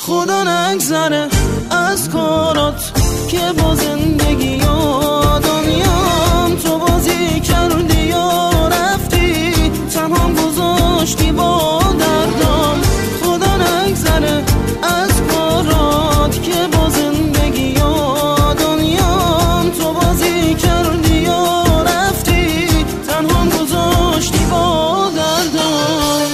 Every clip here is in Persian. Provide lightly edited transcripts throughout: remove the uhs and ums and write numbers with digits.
خدا نگذره از کارات که با زندگی یا دنیام تو بازی کردی یا رفتی تنها گذاشتی با دردام. خدا نگذره از کارات که با زندگی یا دنیام تو بازی کردی یا رفتی تنها گذاشتی با دردام.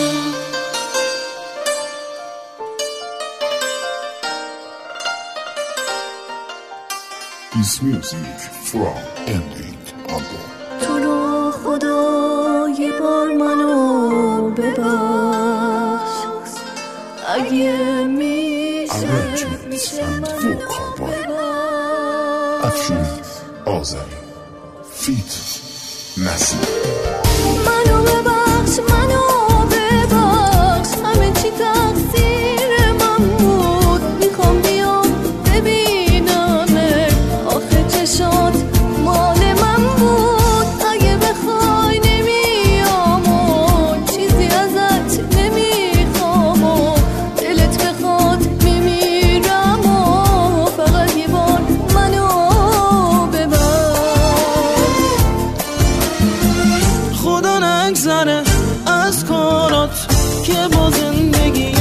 This music from Ending album. تو رو خدا یه بار منو ببخش اگه میشه منو ببخش. افشین آذری فیت نسیم. منو ببخش همه چی تقصیر من بود. میخوام بیام ببینمه آخه چشات مال من بود. اگه بخوای نمیام و چیزی ازت نمیخوام و دلت بخواد میمیرم و فقط یه بار منو ببخش. خدا نگذره از کارات که با زندگی